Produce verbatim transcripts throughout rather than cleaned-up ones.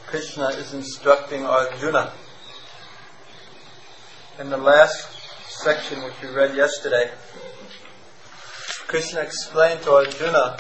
Krishna is instructing Arjuna. In the last section which we read yesterday, Krishna explained to Arjuna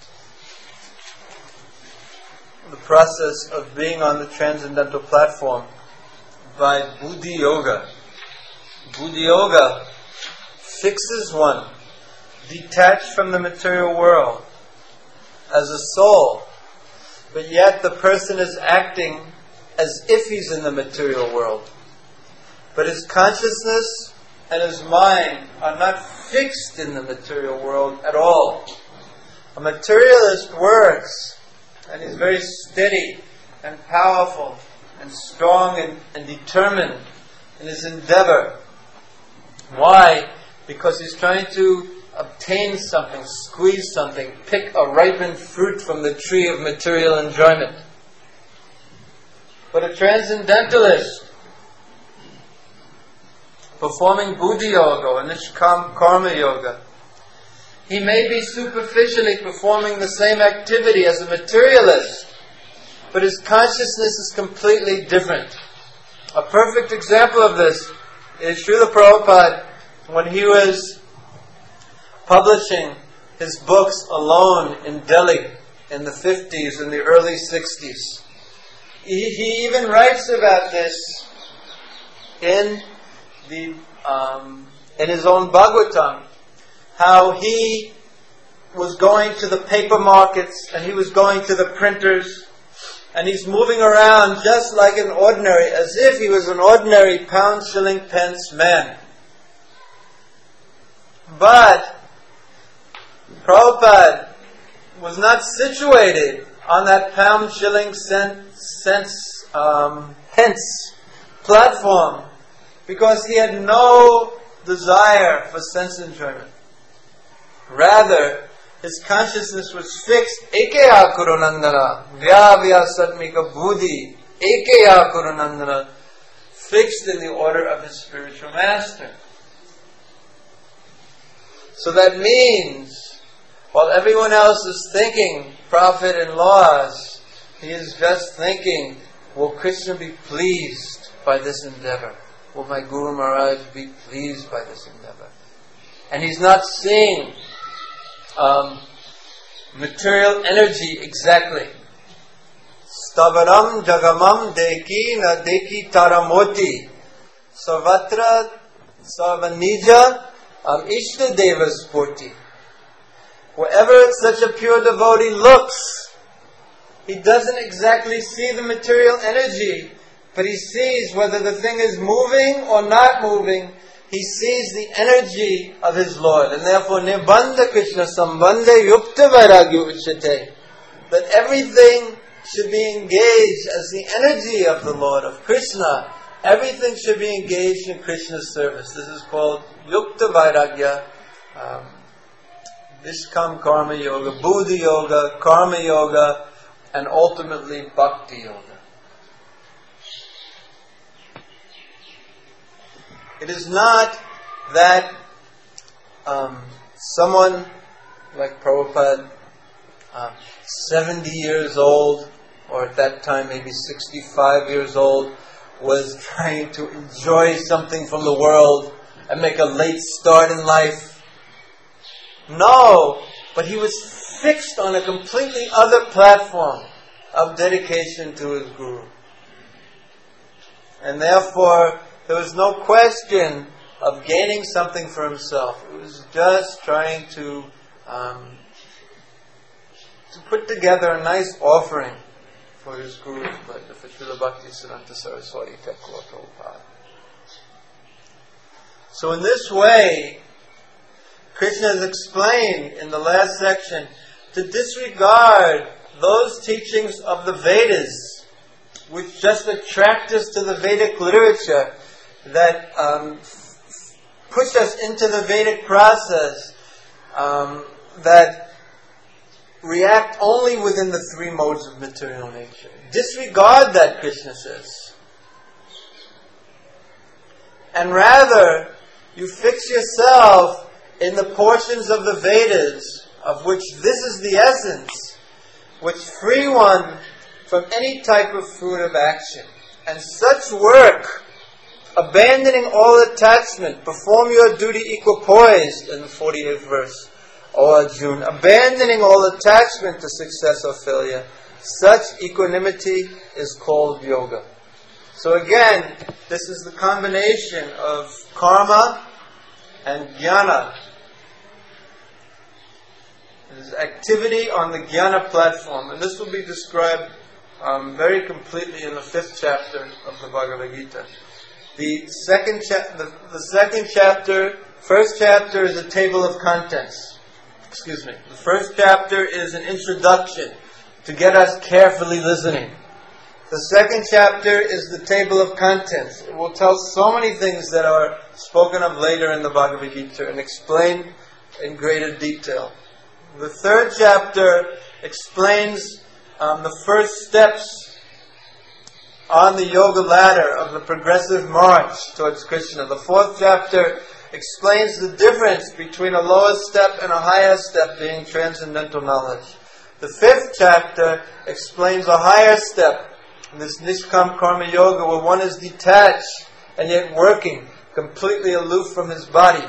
the process of being on the transcendental platform by Buddhi Yoga. Buddhi Yoga fixes one detached from the material world as a soul, but yet the person is acting as if he's in the material world. But his consciousness and his mind are not fixed in the material world at all. A materialist works, and is very steady and powerful and strong and, and determined in his endeavor. Why? Because he's trying to obtain something, squeeze something, pick a ripened fruit from the tree of material enjoyment. But a transcendentalist performing Buddhi Yoga or Nishkam Karma Yoga, he may be superficially performing the same activity as a materialist, but his consciousness is completely different. A perfect example of this is Srila Prabhupada when he was publishing his books alone in Delhi in the fifties and the early sixties. He, he even writes about this in the um, in his own Bhagavatam, how he was going to the paper markets and he was going to the printers and he's moving around just like an ordinary, as if he was an ordinary pound, shilling, pence man. But Prabhupada was not situated on that pound, shilling, cent, cents, um, pence platform because he had no desire for sense enjoyment. Rather, his consciousness was fixed. Ekeya Kurunandana, Vyavya Satmika Buddhi, Ekeya Kurunandana, fixed in the order of his spiritual master. So that means, while everyone else is thinking profit and loss, he is just thinking, will Krishna be pleased by this endeavor? Will my Guru Maharaj be pleased by this endeavor? And he's not seeing um, material energy exactly. Stavaram jagamam deki na deki taramoti sarvatra sarvanija am ishta devas sporti. Wherever such a pure devotee looks, he doesn't exactly see the material energy, but he sees whether the thing is moving or not moving. He sees the energy of his Lord. And therefore, Nirbandha Krishna Sambandha Yukta Vairagya Uchate. That everything should be engaged as the energy of the Lord, of Krishna. Everything should be engaged in Krishna's service. This is called Yukta Vairagya, um, Nishkam Karma Yoga, Buddhi Yoga, Karma Yoga, and ultimately Bhakti Yoga. It is not that um, someone like Prabhupada, uh, seventy years old, or at that time maybe sixty-five years old, was trying to enjoy something from the world and make a late start in life. No, but he was fixed on a completely other platform of dedication to his Guru. And therefore, there was no question of gaining something for himself. It was just trying to um, to put together a nice offering for his Guru's pleasure, for Srila Bhaktisiddhanta Saraswati Thakur Prabhupada. So in this way, Krishna has explained in the last section to disregard those teachings of the Vedas which just attract us to the Vedic literature, that um, push us into the Vedic process, um, that react only within the three modes of material nature. Disregard that, Krishna says. And rather, you fix yourself in the portions of the Vedas, of which this is the essence, which free one from any type of fruitive action. And such work, abandoning all attachment, perform your duty equipoised, in the forty-eighth verse, O Arjuna, abandoning all attachment to success or failure. Such equanimity is called yoga. So again, this is the combination of karma and jnana. It is activity on the jnana platform. And this will be described um, very completely in the fifth chapter of the Bhagavad Gita. The second, cha- the, the second chapter, first chapter is a table of contents. Excuse me. The first chapter is an introduction to get us carefully listening. The second chapter is the table of contents. It will tell so many things that are spoken of later in the Bhagavad Gita and explained in greater detail. The third chapter explains um, the first steps on the yoga ladder of the progressive march towards Krishna. The fourth chapter explains the difference between a lower step and a higher step, being transcendental knowledge. The fifth chapter explains a higher step, this Nishkam Karma Yoga, where one is detached and yet working, completely aloof from his body.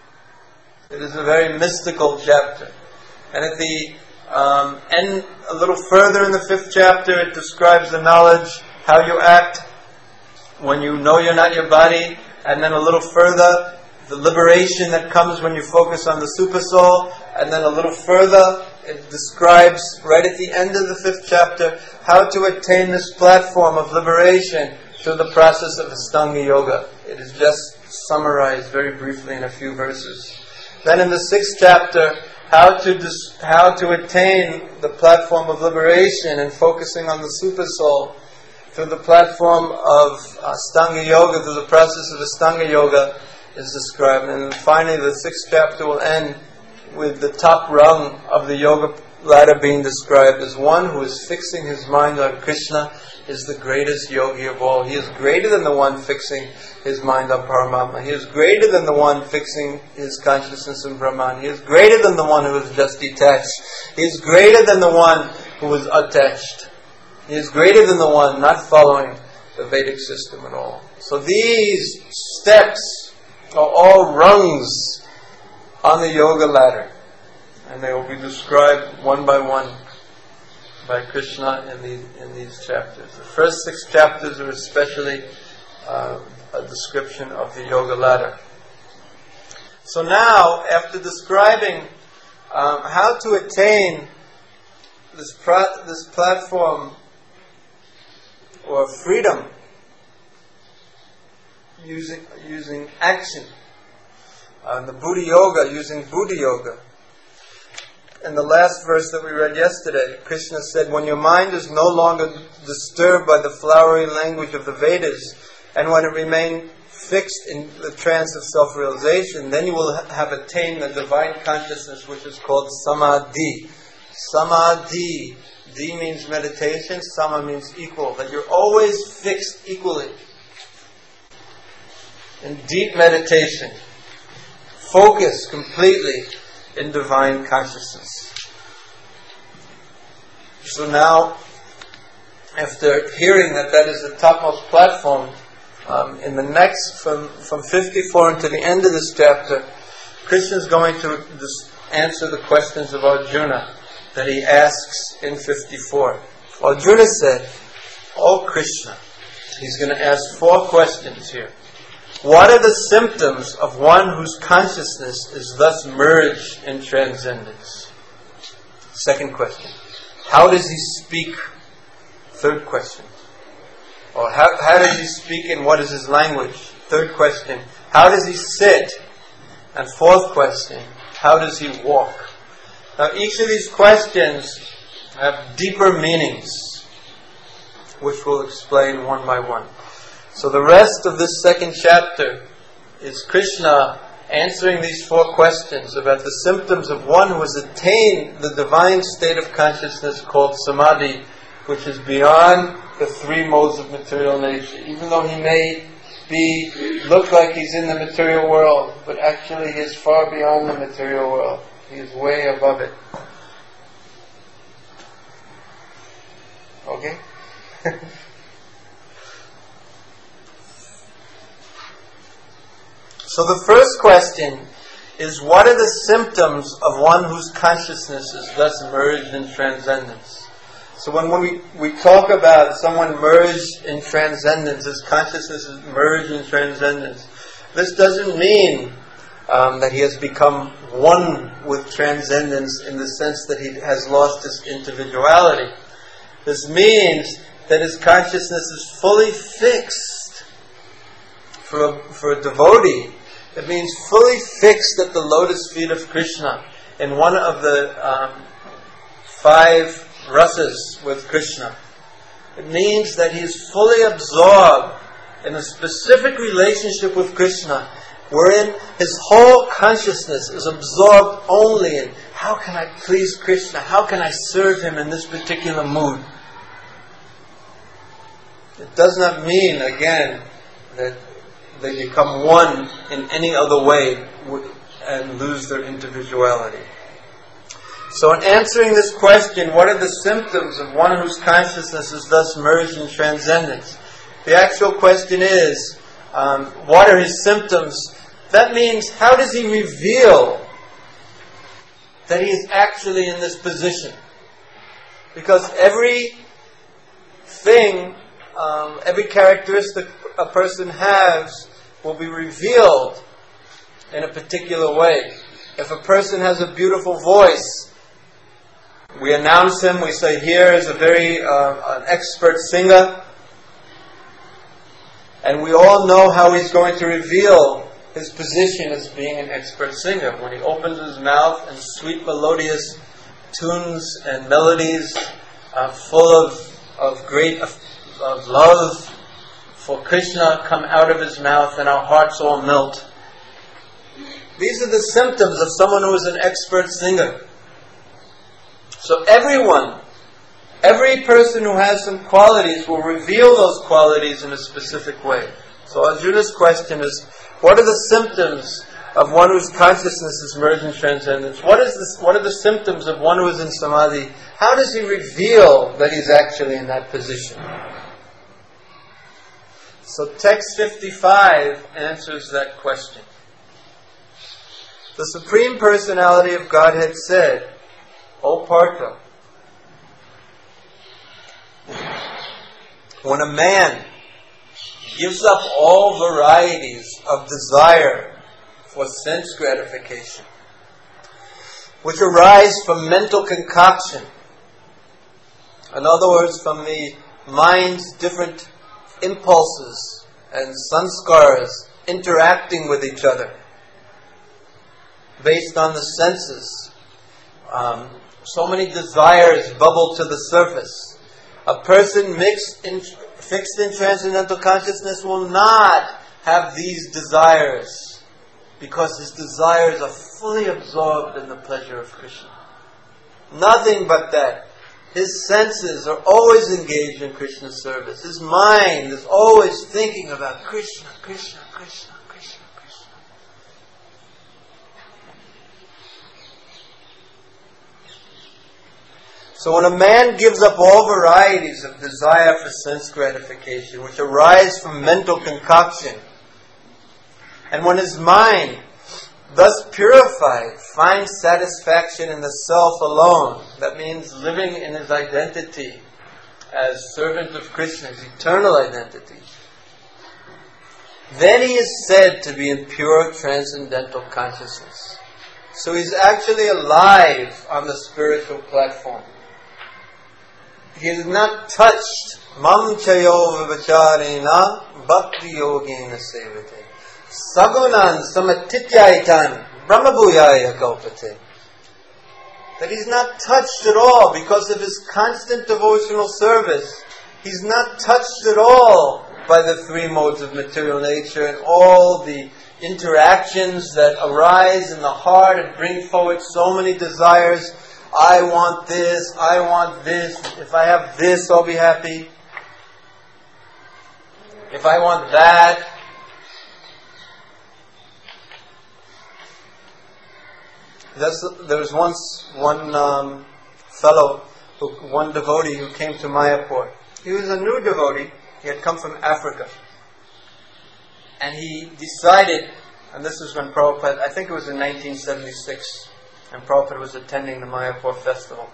It is a very mystical chapter. And at the um, end, a little further in the fifth chapter, it describes the knowledge, how you act when you know you're not your body, and then a little further, the liberation that comes when you focus on the super soul, and then a little further, it describes, right at the end of the fifth chapter, how to attain this platform of liberation through the process of Ashtanga Yoga. It is just summarized very briefly in a few verses. Then in the sixth chapter, how to dis- how to attain the platform of liberation and focusing on the super soul through the platform of Ashtanga Yoga, through the process of Ashtanga Yoga is described. And finally, the sixth chapter will end with the top rung of the yoga ladder being described as one who is fixing his mind on Krishna is the greatest yogi of all. He is greater than the one fixing his mind on Paramatma. He is greater than the one fixing his consciousness in Brahman. He is greater than the one who is just detached. He is greater than the one who is attached. He is greater than the one not following the Vedic system at all. So these steps are all rungs on the yoga ladder, and they will be described one by one by Krishna in these in these chapters. The first six chapters are especially uh, a description of the yoga ladder. So now, after describing um, how to attain this pro- this platform or freedom using using action, uh, the Buddha Yoga, using Buddha Yoga. In the last verse that we read yesterday, Krishna said, when your mind is no longer disturbed by the flowery language of the Vedas, and when it remains fixed in the trance of self-realization, then you will ha- have attained the divine consciousness, which is called Samadhi. Samadhi. Di means meditation, Sama means equal. That you're always fixed equally in deep meditation. Focus completely in divine consciousness. So now, after hearing that that is the topmost platform, um, in the next, from, from fifty-four into the end of this chapter, Krishna is going to dis- answer the questions of Arjuna that he asks in fifty-four. Arjuna said, "O Krishna," he's going to ask four questions here. What are the symptoms of one whose consciousness is thus merged in transcendence? Second question. How does he speak? Third question. Or how, how does he speak and what is his language? Third question. How does he sit? And fourth question. How does he walk? Now each of these questions have deeper meanings, which we'll explain one by one. So the rest of this second chapter is Krishna answering these four questions about the symptoms of one who has attained the divine state of consciousness called Samadhi, which is beyond the three modes of material nature. Even though he may be look like he's in the material world, but actually he is far beyond the material world. He is way above it. Okay? So the first question is, what are the symptoms of one whose consciousness is thus merged in transcendence? So when we, we talk about someone merged in transcendence, his consciousness is merged in transcendence, this doesn't mean um, that he has become one with transcendence in the sense that he has lost his individuality. This means that his consciousness is fully fixed. For a, for a devotee, it means fully fixed at the lotus feet of Krishna in one of the um, five rasas with Krishna. It means that he is fully absorbed in a specific relationship with Krishna, wherein his whole consciousness is absorbed only in how can I please Krishna, how can I serve him in this particular mood. It does not mean, again, that they become one in any other way and lose their individuality. So in answering this question, what are the symptoms of one whose consciousness is thus merged in transcendence? The actual question is, um, what are his symptoms? That means, how does he reveal that he is actually in this position? Because every thing, um, every characteristic a person has will be revealed in a particular way. If a person has a beautiful voice, we announce him, we say, here is a very uh, an expert singer, and we all know how he's going to reveal his position as being an expert singer. When he opens his mouth and sweet melodious tunes and melodies uh, full of, of great of, of love for Krishna come out of his mouth, and our hearts all melt. These are the symptoms of someone who is an expert singer. So everyone, every person who has some qualities will reveal those qualities in a specific way. So Arjuna's question is, what are the symptoms of one whose consciousness is merged in transcendence? What is this, what are the symptoms of one who is in samadhi? How does he reveal that he's actually in that position? So text fifty-five answers that question. The Supreme Personality of Godhead said, O Partha, when a man gives up all varieties of desire for sense gratification, which arise from mental concoction, in other words, from the mind's different impulses and sanskars interacting with each other based on the senses. Um, so many desires bubble to the surface. A person mixed in, fixed in transcendental consciousness will not have these desires, because his desires are fully absorbed in the pleasure of Krishna. Nothing but that. His senses are always engaged in Krishna's service. His mind is always thinking about Krishna, Krishna, Krishna, Krishna, Krishna. So when a man gives up all varieties of desire for sense gratification, which arise from mental concoction, and when his mind, thus purified, finds satisfaction in the self alone, that means living in his identity as servant of Krishna, his eternal identity, then he is said to be in pure transcendental consciousness. So he's actually alive on the spiritual platform. He is not touched. Mam chayo vivacharena bhakti yogena sevate. Sagunan samatityaitan brahmabhuyaya kalpate. That he's not touched at all because of his constant devotional service. He's not touched at all by the three modes of material nature and all the interactions that arise in the heart and bring forward so many desires. I want this, I want this. If I have this, I'll be happy. If I want that. That's, there was once one um, fellow who, one devotee who came to Mayapur. He was a new devotee. He had come from Africa. And he decided, and this was when Prabhupada, I think it was in nineteen seventy-six, and Prabhupada was attending the Mayapur festival.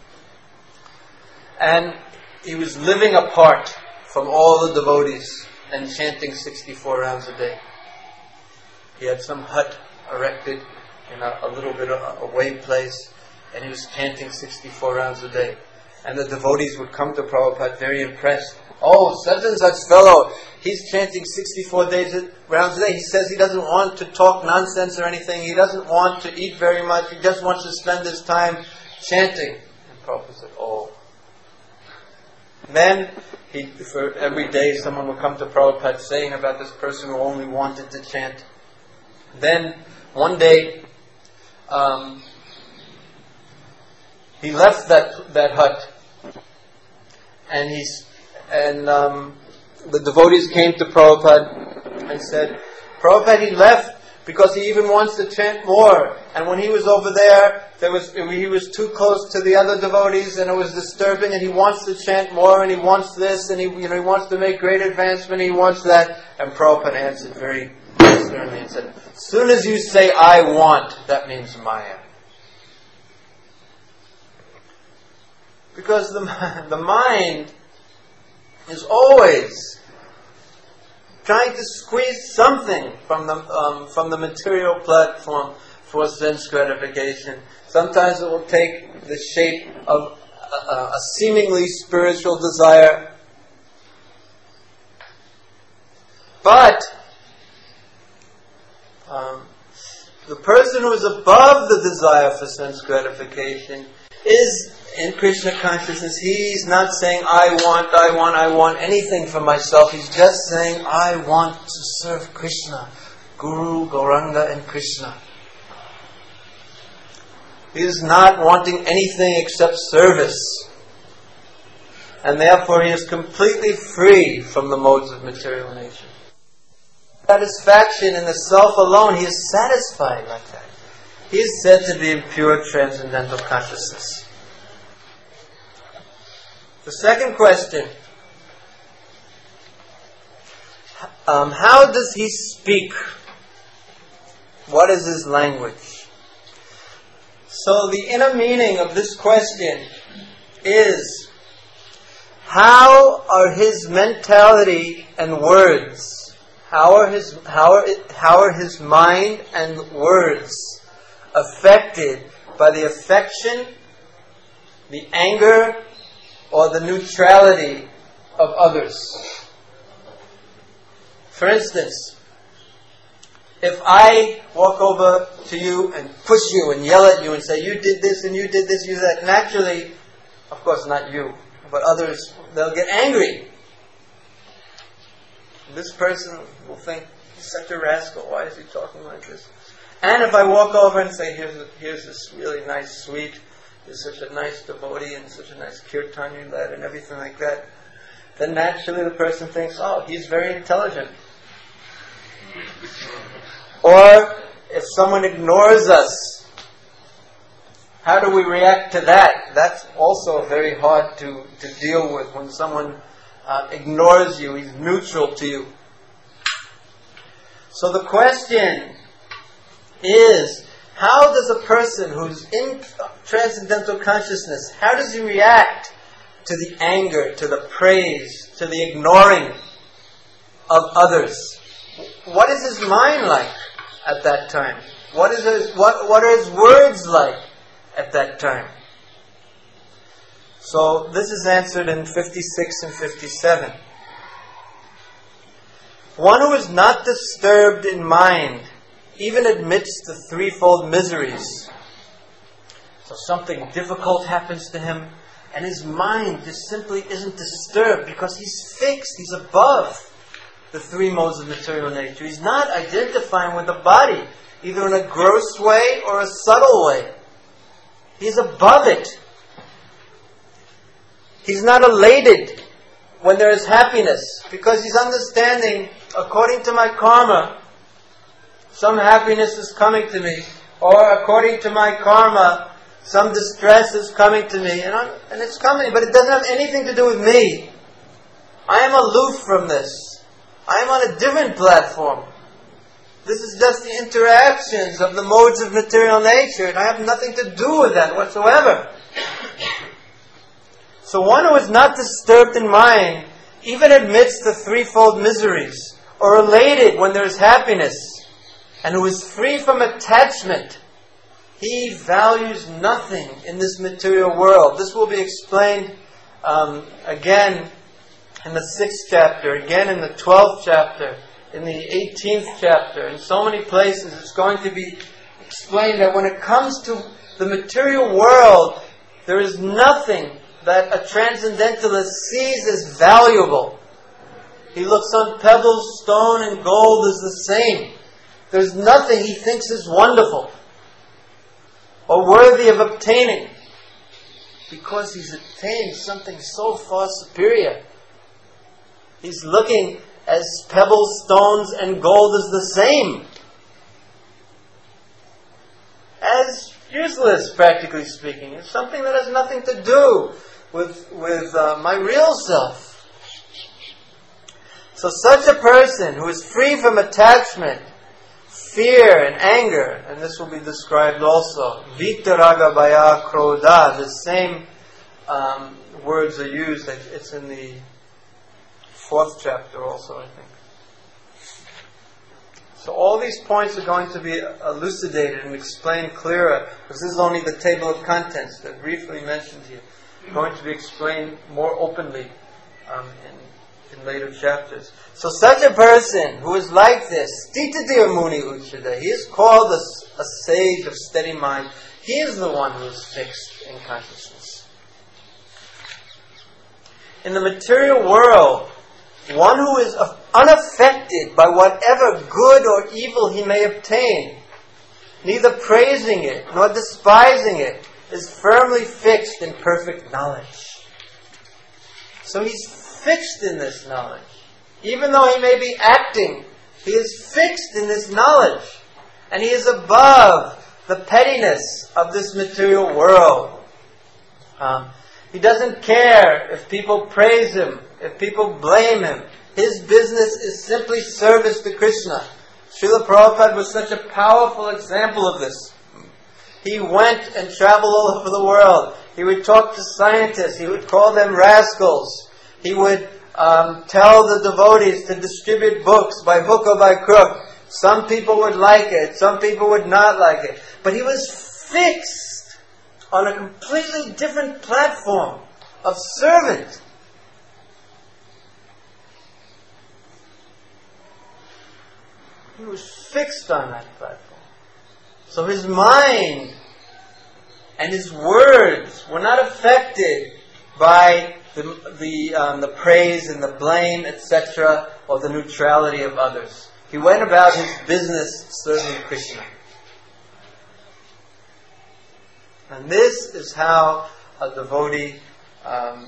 And he was living apart from all the devotees and chanting sixty-four rounds a day. He had some hut erected in a, a little bit of away place, and he was chanting sixty-four rounds a day. And the devotees would come to Prabhupada very impressed. Oh, such and such fellow, he's chanting sixty-four days, rounds a day. He says he doesn't want to talk nonsense or anything. He doesn't want to eat very much. He just wants to spend his time chanting. And Prabhupada said, oh. And then, he, for every day, someone would come to Prabhupada saying about this person who only wanted to chant. Then, one day, um, he left that that hut, and he's and um, the devotees came to Prabhupada and said, Prabhupada, he left because he even wants to chant more. And when he was over there, there was he was too close to the other devotees, and it was disturbing. And he wants to chant more, and he wants this, and he you know he wants to make great advancement. He wants that. And Prabhupada answered very sternly and said, as soon as you say "I want," that means Maya. Because the the mind is always trying to squeeze something from the um, from the material platform for sense gratification. Sometimes it will take the shape of a, a seemingly spiritual desire, but um, the person who is above the desire for sense gratification is in Krishna consciousness. He's not saying, I want, I want, I want anything for myself. He's just saying, I want to serve Krishna, Guru, Gauranga, and Krishna. He is not wanting anything except service. And therefore he is completely free from the modes of material nature. Satisfaction in the self alone, he is satisfied like that. He is said to be in pure transcendental consciousness. The second question, um, how does he speak? What is his language? So the inner meaning of this question is, how are his mentality and words, how are his, how are, how are his mind and words affected by the affection, the anger, or the neutrality of others? For instance, if I walk over to you and push you and yell at you and say, you did this and you did this, you did that, naturally, of course not you, but others, they'll get angry. This person will think, he's such a rascal, why is he talking like this? And if I walk over and say, here's, a, here's this really nice, sweet, there's such a nice devotee and such a nice kirtan you led and everything like that, then naturally the person thinks, oh, he's very intelligent. Or if someone ignores us, how do we react to that? That's also very hard to, to deal with when someone uh, ignores you, he's neutral to you. So the question is, how does a person who's in transcendental consciousness, how does he react to the anger, to the praise, to the ignoring of others? What is his mind like at that time? What is his, what, what are his words like at that time? So this is answered in fifty-six and fifty-seven. One who is not disturbed in mind even admits the threefold miseries. So something difficult happens to him, and his mind just simply isn't disturbed because he's fixed, he's above the three modes of material nature. He's not identifying with the body, either in a gross way or a subtle way. He's above it. He's not elated when there is happiness, because he's understanding, according to my karma, some happiness is coming to me, or according to my karma, some distress is coming to me, and, I'm, and it's coming, but it doesn't have anything to do with me. I am aloof from this. I am on a different platform. This is just the interactions of the modes of material nature, and I have nothing to do with that whatsoever. So one who is not disturbed in mind, even amidst the threefold miseries, or elated when there is happiness, and who is free from attachment, he values nothing in this material world. This will be explained um, again in the sixth chapter, again in the twelfth chapter, in the eighteenth chapter. In so many places it's going to be explained that when it comes to the material world, there is nothing that a transcendentalist sees as valuable. He looks on pebbles, stone, and gold as the same. There's nothing he thinks is wonderful or worthy of obtaining, because he's attained something so far superior. He's looking as pebbles, stones, and gold as the same. As useless, practically speaking. It's something that has nothing to do with, with uh, my real self. So such a person who is free from attachment, fear and anger, and this will be described also, vitaraga bhaya krodha, the same um, words are used. It's in the fourth chapter also, I think. So all these points are going to be elucidated and explained clearer, because this is only the table of contents that briefly mentioned here. Going to be explained more openly um, in, in later chapters. So such a person who is like this, Stitadir Muni Uchada, he is called a, a sage of steady mind. He is the one who is fixed in consciousness. In the material world, one who is unaffected by whatever good or evil he may obtain, neither praising it nor despising it, is firmly fixed in perfect knowledge. So he's fixed in this knowledge. Even though he may be acting, he is fixed in this knowledge. And he is above the pettiness of this material world. Um, he doesn't care if people praise him, if people blame him. His business is simply service to Krishna. Srila Prabhupada was such a powerful example of this. He went and traveled all over the world. He would talk to scientists. He would call them rascals. He would um, tell the devotees to distribute books by hook or by crook. Some people would like it. Some people would not like it. But he was fixed on a completely different platform of servant. He was fixed on that platform. So his mind and his words were not affected by the the, um, the praise and the blame, et cetera, or the neutrality of others. He went about his business serving Krishna. And this is how a devotee um,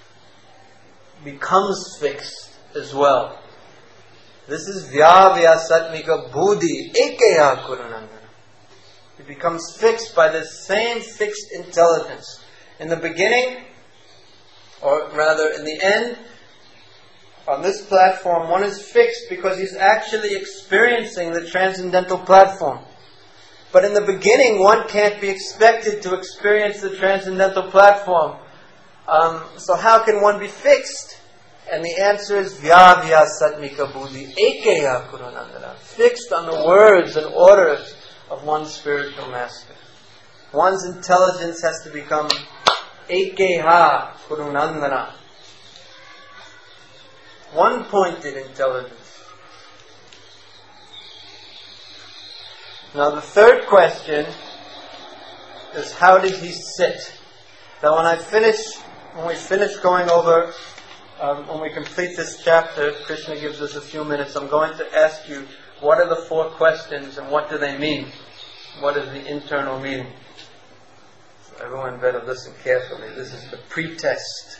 becomes fixed as well. This is Vyavya Satmika Buddhi Ekeya Kurunandana. He becomes fixed by the same fixed intelligence. In the beginning, or rather in the end, on this platform, one is fixed because he's actually experiencing the transcendental platform. But in the beginning, one can't be expected to experience the transcendental platform. Um, so how can one be fixed? And the answer is Vyavya Satmika Buddhi Ekeya Kurunandana. Fixed on the words and orders of one's spiritual master. One's intelligence has to become Ekeha Kurunandana. One-pointed intelligence. Now the third question is, how did he sit? Now when I finish, when we finish going over, um, when we complete this chapter, Krishna gives us a few minutes, I'm going to ask you, what are the four questions and what do they mean? What is the internal meaning? So everyone better listen carefully. This is the pre-test.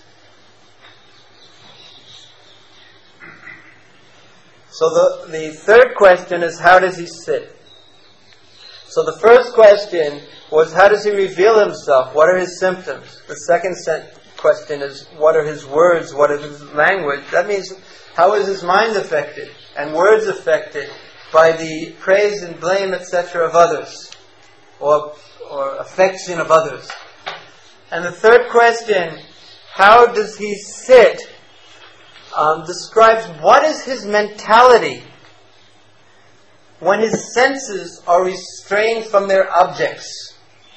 So the, the third question is, how does he sit? So So the first question was, how does he reveal himself? What are his symptoms? The second sen- question is, what are his words? What is his language? That means, how is his mind affected? And words affected by the praise and blame, et cetera of others? Or, or affection of others? And the third question, how does he sit? Um, describes what is his mentality when his senses are restrained from their objects.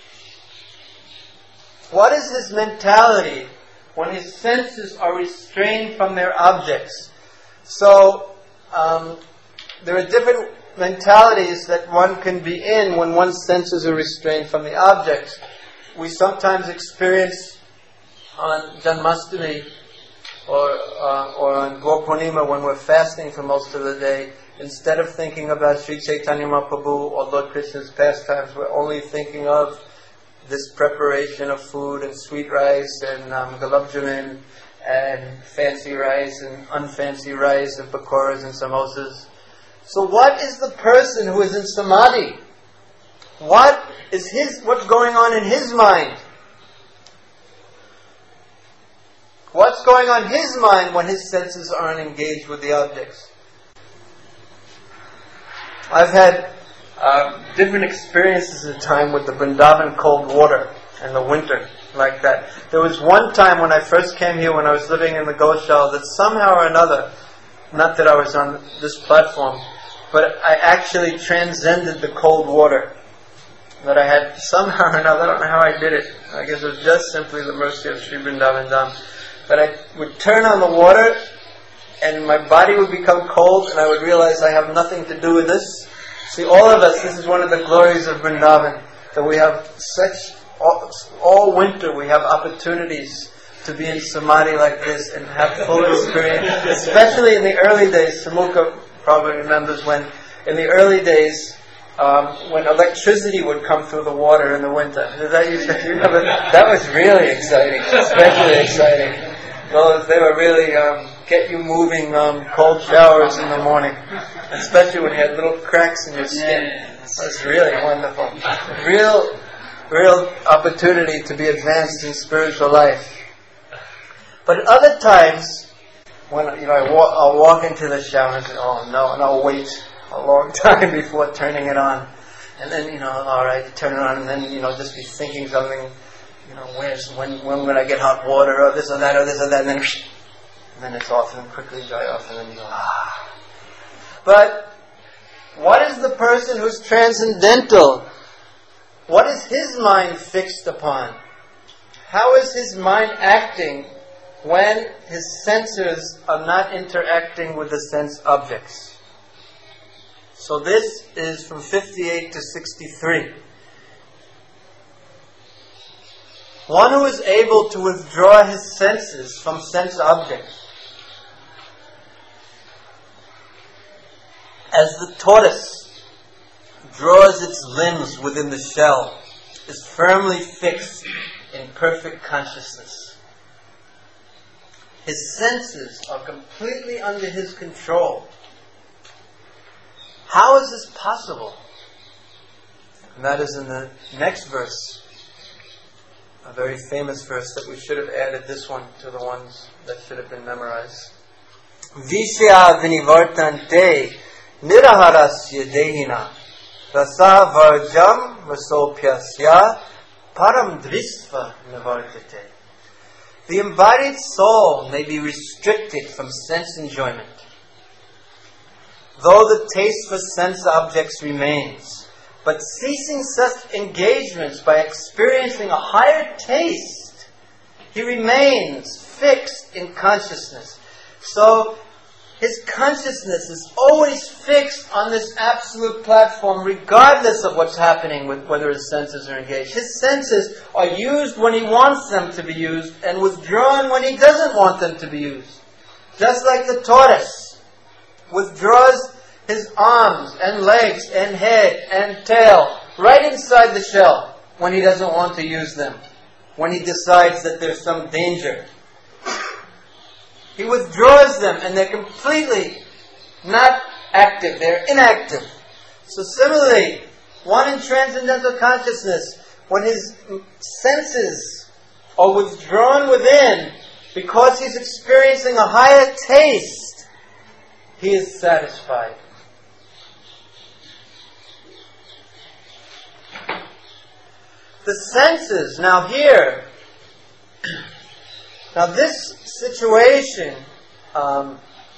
What is his mentality when his senses are restrained from their objects? So, um, there are different mentalities that one can be in when one's senses are restrained from the objects. We sometimes experience on Janmashtami or uh, or on Gaur Purnima, when we're fasting for most of the day, instead of thinking about Sri Chaitanya Mahaprabhu or Lord Krishna's pastimes, we're only thinking of this preparation of food and sweet rice and um, gulab jamun and fancy rice and unfancy rice and pakoras and samosas. So what is the person who is in samadhi? What is his, what's going on in his mind? What's going on in his mind when his senses aren't engaged with the objects? I've had uh, different experiences at time with the Vrindavan cold water and the winter, like that. There was one time when I first came here, when I was living in the Goshala, that somehow or another, not that I was on this platform, but I actually transcended the cold water. That I had somehow or another, I don't know how I did it. I guess it was just simply the mercy of Sri Vrindavan Dham. But I would turn on the water, and my body would become cold, and I would realize I have nothing to do with this. See, all of us, this is one of the glories of Vrindavan, that we have such, all, all winter we have opportunities to be in samadhi like this and have full experience, especially in the early days. Samukha probably remembers when, in the early days, um, when electricity would come through the water in the winter. That, used to, you remember, that was really exciting, especially exciting. Those, they were really um, get you moving um, cold showers in the morning, especially when you had little cracks in your skin. That was really wonderful. Real, real opportunity to be advanced in spiritual life. But at other times, when you know, I walk, I'll walk into the shower and say, "Oh no," and I'll wait a long time before turning it on, and then you know, all right, turn it on, and then you know, just be thinking something. You know, where's when when will I get hot water or this or that or this or that, and then and then it's off and quickly dry off, and then you go ah. But what is the person who's transcendental? What is his mind fixed upon? How is his mind acting when his senses are not interacting with the sense objects? So this is from fifty-eight to sixty-three. One who is able to withdraw his senses from sense objects, as the tortoise draws its limbs within the shell, is firmly fixed in perfect consciousness. His senses are completely under his control. How is this possible? And that is in the next verse. A very famous verse that we should have added this one to the ones that should have been memorized. Vishya vinivartante niraharasya dehina rasa varjam vasopyasya param drisva nivartate. The embodied soul may be restricted from sense enjoyment, though the taste for sense objects remains. But ceasing such engagements by experiencing a higher taste, he remains fixed in consciousness. So his consciousness is always fixed on this absolute platform, regardless of what's happening with whether his senses are engaged. His senses are used when he wants them to be used and withdrawn when he doesn't want them to be used. Just like the tortoise withdraws his arms and legs and head and tail right inside the shell when he doesn't want to use them, when he decides that there's some danger. He withdraws them and they're completely not active, they're inactive. So similarly, One in transcendental consciousness, when his senses are withdrawn within, because he's experiencing a higher taste, he is satisfied. The senses, now here, now this situation um,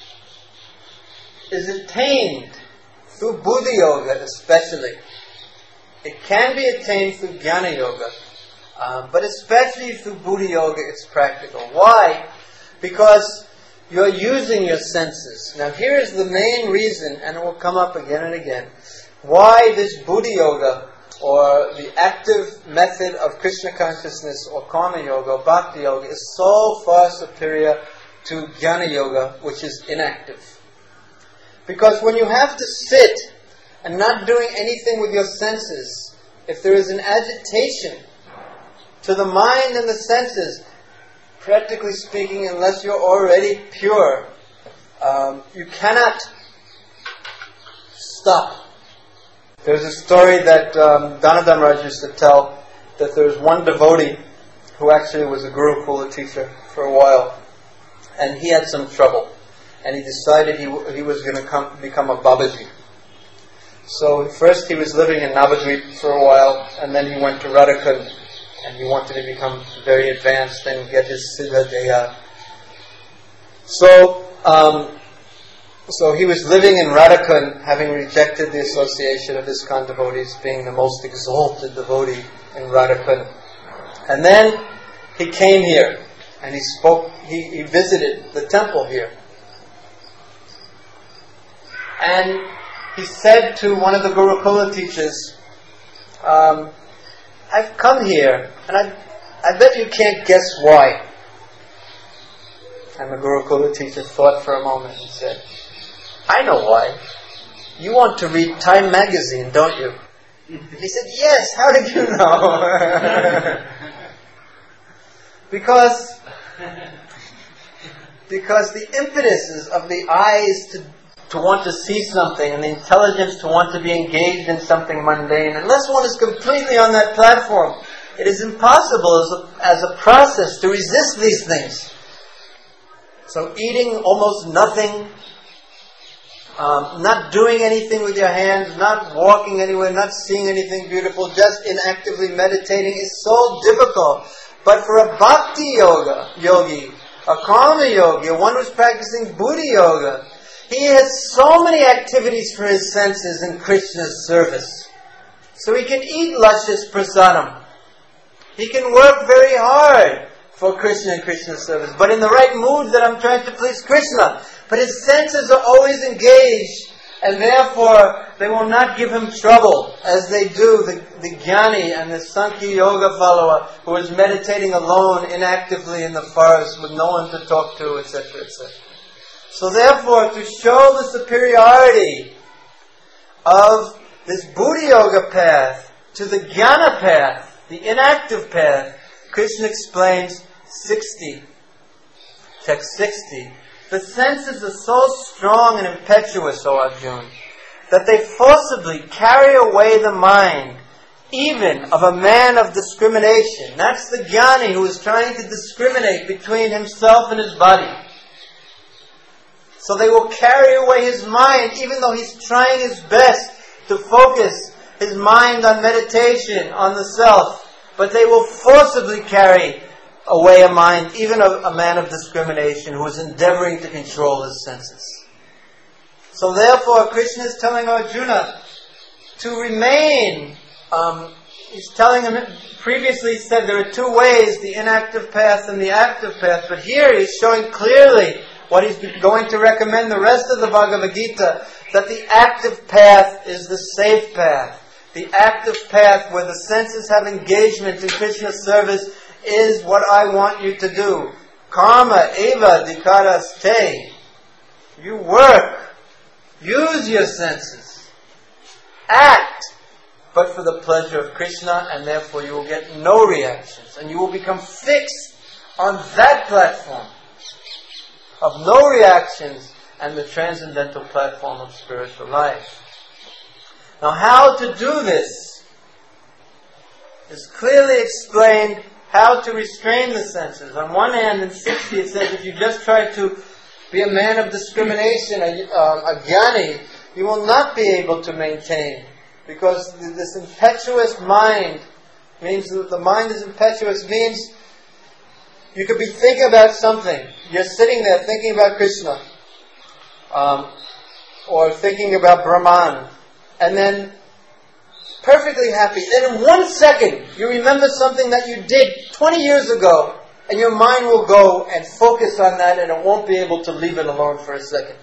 is attained through Buddha Yoga especially. It can be attained through Jnana Yoga, uh, but especially through Buddha Yoga it's practical. Why? Because you're using your senses. Now here is the main reason, and it will come up again and again, why this Buddha Yoga, or the active method of Krishna consciousness, or Karma Yoga, or Bhakti Yoga, is so far superior to Jnana Yoga, which is inactive. Because when you have to sit and not doing anything with your senses, if there is an agitation to the mind and the senses, practically speaking, unless you're already pure, um, you cannot stop. There's a story that um, Dhanadam Raj used to tell, that there was one devotee who actually was a Gurukula teacher for a while, and he had some trouble, and he decided he w- he was going to come become a Babaji. So first he was living in Navadvip for a while, and then he went to Radhakund, and he wanted to become very advanced and get his Siddha Deha. So, um, so he was living in Radhakund, having rejected the association of ISKCON devotees, being the most exalted devotee in Radhakund. And then he came here, and he spoke, he, he visited the temple here. And he said to one of the Gurukula teachers, um, I've come here, and I, I bet you can't guess why. And the Gurukula teacher thought for a moment and said, I know why. You want to read Time magazine, don't you? He said, yes, how did you know? because, because the impetuses of the eyes to to want to see something, and the intelligence to want to be engaged in something mundane, unless one is completely on that platform, it is impossible as a, as a process to resist these things. So eating almost nothing, um, not doing anything with your hands, not walking anywhere, not seeing anything beautiful, just inactively meditating is so difficult. But for a bhakti yoga, yogi, a karma yogi, one who's practicing Buddha Yoga, he has so many activities for his senses in Krishna's service. So he can eat luscious prasadam. He can work very hard for Krishna and Krishna's service, but in the right mood that I'm trying to please Krishna. But his senses are always engaged, and therefore they will not give him trouble, as they do the, the Jnani and the Sankhya Yoga follower who is meditating alone, inactively in the forest with no one to talk to, et cetera, et cetera. So therefore, to show the superiority of this Buddha Yoga path to the Jnana path, the inactive path, Krishna explains sixty, text sixty. The senses are so strong and impetuous, O Arjuna, that they forcibly carry away the mind, even of a man of discrimination. That's the Jnani who is trying to discriminate between himself and his body. So they will carry away his mind, even though he's trying his best to focus his mind on meditation, on the self. But they will forcibly carry away a mind, even a, a man of discrimination who is endeavoring to control his senses. So therefore, Krishna is telling Arjuna to remain. Um, he's telling him, previously he said there are two ways, the inactive path and the active path. But here he's showing clearly what he's going to recommend the rest of the Bhagavad Gita, that the active path is the safe path. The active path where the senses have engagement in Krishna's service is what I want you to do. Karma eva dikaraste. You work. Use your senses. Act. But for the pleasure of Krishna, and therefore you will get no reactions. And you will become fixed on that platform of no reactions and the transcendental platform of spiritual life. Now, how to do this is clearly explained. How to restrain the senses. On one hand, in sixty, it says if you just try to be a man of discrimination, a, um, a jnani, you will not be able to maintain. Because this impetuous mind means that the mind is impetuous, means you could be thinking about something. You're sitting there thinking about Krishna. Um, or thinking about Brahman. And then perfectly happy. Then in one second, you remember something that you did twenty years ago, and your mind will go and focus on that, and it won't be able to leave it alone for a second.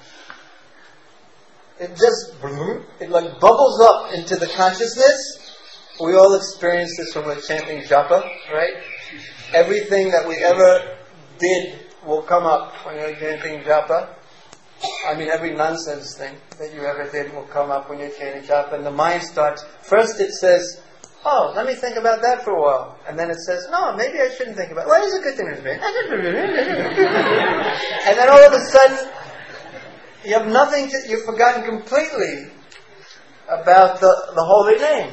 It just, it like bubbles up into the consciousness. We all experience this when we're chanting japa, right? Everything that we ever did will come up when you're chanting japa. I mean, every nonsense thing that you ever did will come up when you're chanting japa, and the mind starts. First, it says, "Oh, let me think about that for a while," and then it says, "No, maybe I shouldn't think about it. Well, it's a good thing to be." And then all of a sudden, you have nothing. To, you've forgotten completely about the the holy name.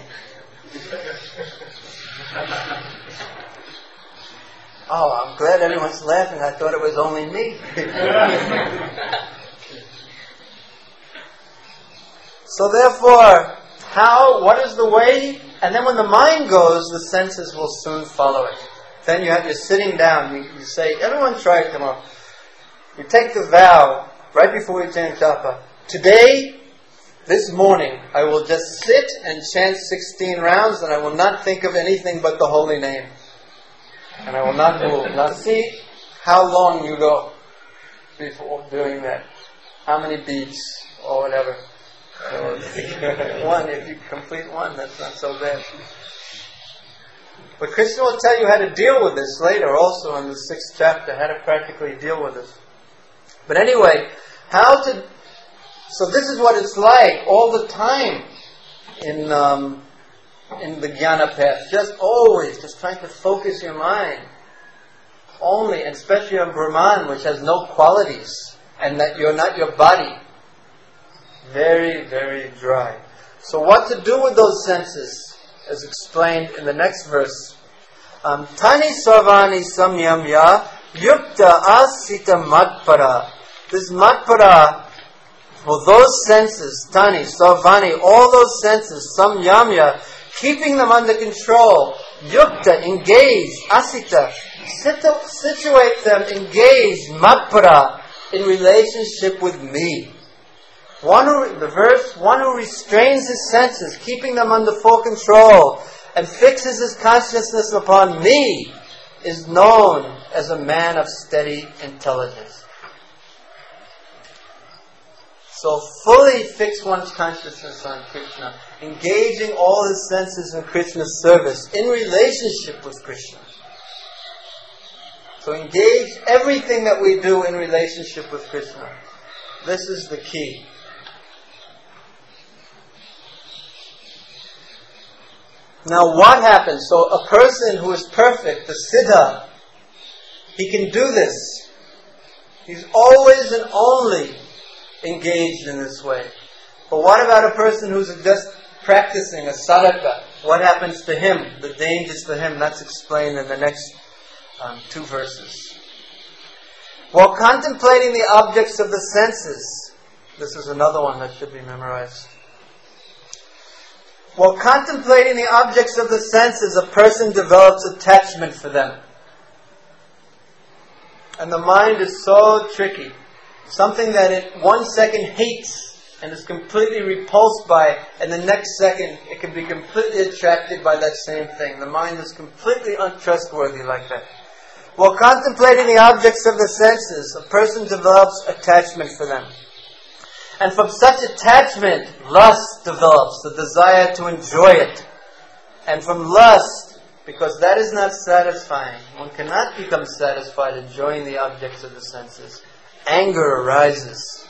Oh, I'm glad everyone's laughing. I thought it was only me. So therefore, how, what is the way? And then when the mind goes, the senses will soon follow it. Then you have, you're sitting down, you, you say, everyone try it tomorrow. You take the vow, right before you chant japa. Today, this morning, I will just sit and chant sixteen rounds, and I will not think of anything but the holy name. And I will not move. Now see how long you go before doing that. How many beats, or whatever. One, if you complete one, that's not so bad. But Krishna will tell you how to deal with this later, also in the sixth chapter, how to practically deal with this. But anyway, how to... So this is what it's like all the time in um, in the jnana path. Just always, just trying to focus your mind. Only, and especially on Brahman, which has no qualities, and that you're not your body. Very, very dry. So what to do with those senses is explained in the next verse. Um, Tani sarvani samyamya yukta asita madpara. This madpara, well, those senses, tani, sarvani, all those senses, samyamya, keeping them under control, yukta, engaged, asita, situ- situate them, engaged, madpara, in relationship with me. One who, the verse, one who restrains his senses, keeping them under full control, and fixes his consciousness upon me, is known as a man of steady intelligence. So fully fix one's consciousness on Krishna, engaging all his senses in Krishna's service, in relationship with Krishna. So engage everything that we do in relationship with Krishna. This is the key. Now what happens? So a person who is perfect, the Siddha, he can do this. He's always and only engaged in this way. But what about a person who's just practicing, a sadhaka? What happens to him? The dangers to him, that's explained in the next um, two verses. While contemplating the objects of the senses, this is another one that should be memorized. While contemplating the objects of the senses, a person develops attachment for them. And the mind is so tricky. Something that it one second hates and is completely repulsed by, and the next second it can be completely attracted by that same thing. The mind is completely untrustworthy like that. While contemplating the objects of the senses, a person develops attachment for them. And from such attachment, lust develops, the desire to enjoy it. And from lust, because that is not satisfying, one cannot become satisfied enjoying the objects of the senses. Anger arises.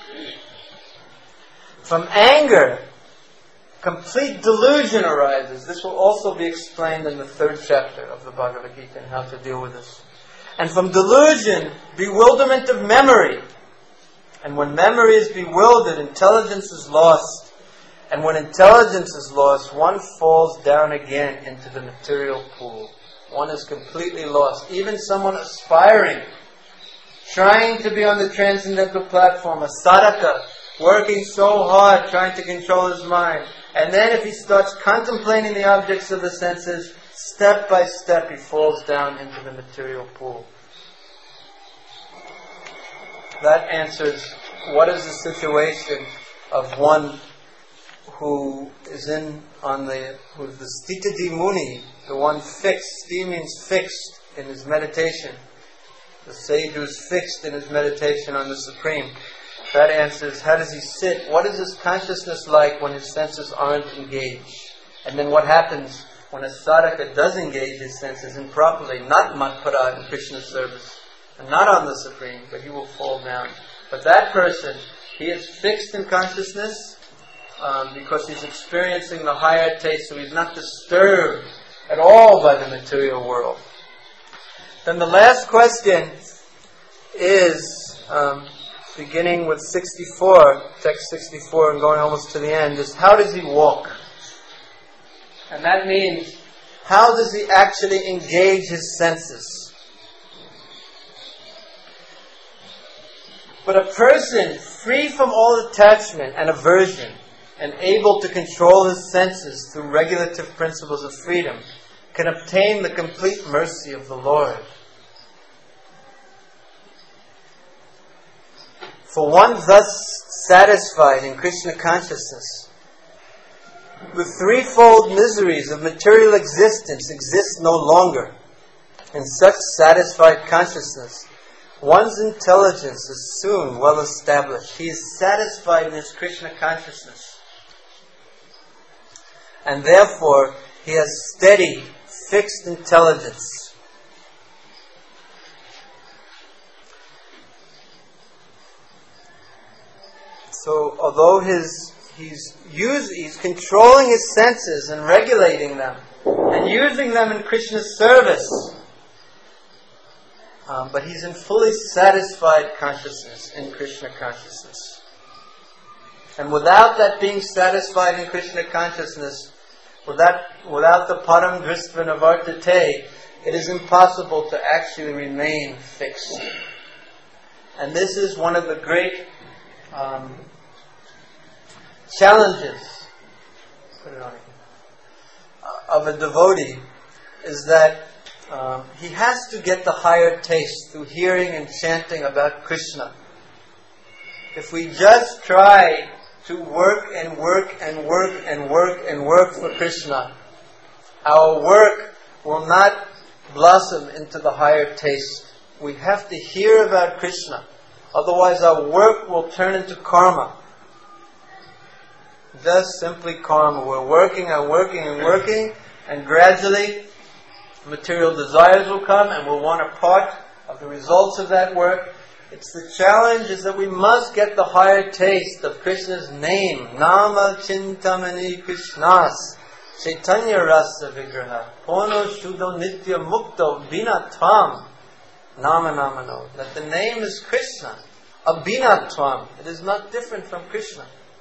From anger, complete delusion arises. This will also be explained in the third chapter of the Bhagavad Gita and how to deal with this. And from delusion, bewilderment of memory. And when memory is bewildered, intelligence is lost. And when intelligence is lost, one falls down again into the material pool. One is completely lost. Even someone aspiring, trying to be on the transcendental platform, a sadhaka, working so hard, trying to control his mind. And then if he starts contemplating the objects of the senses, step by step he falls down into the material pool. That answers, what is the situation of one who is in on the, who's the Sthitadi Muni, the one fixed, Sti means fixed in his meditation. The sage who's fixed in his meditation on the Supreme. That answers, how does he sit? What is his consciousness like when his senses aren't engaged? And then what happens when a sadhaka does engage his senses improperly, not matpara in Krishna's service, and not on the Supreme, but he will fall down. But that person, he is fixed in consciousness, Um, because he's experiencing the higher taste, so he's not disturbed at all by the material world. Then the last question is, um, beginning with sixty-four, text sixty-four and going almost to the end, is how does he walk? And that means, how does he actually engage his senses? But a person free from all attachment and aversion, and able to control his senses through regulative principles of freedom, can obtain the complete mercy of the Lord. For one thus satisfied in Krishna consciousness, the threefold miseries of material existence exist no longer. In such satisfied consciousness, one's intelligence is soon well established. He is satisfied in his Krishna consciousness. And therefore, he has steady, fixed intelligence. So, although his he's use, he's controlling his senses and regulating them, and using them in Krishna's service, um, but he's in fully satisfied consciousness, in Krishna consciousness. And without that being satisfied in Krishna consciousness, Without, without the param drisva navartate, it is impossible to actually remain fixed. And this is one of the great um, challenges put it on again, uh, of a devotee, is that um, he has to get the higher taste through hearing and chanting about Krishna. If we just try to work and work and work and work and work for Krishna, our work will not blossom into the higher taste. We have to hear about Krishna. Otherwise our work will turn into karma. Just simply karma. We're working and working and working, and gradually material desires will come and we'll want a part of the results of that work. It's the challenge is that we must get the higher taste of Krishna's name. Nama Chintamani Krishnas Chaitanya Rasa Vigraha Pono Shuddho Nitya Mukto Binatvam Nama Namano. That the name is Krishna. Abhinatvam. It is not different from Krishna.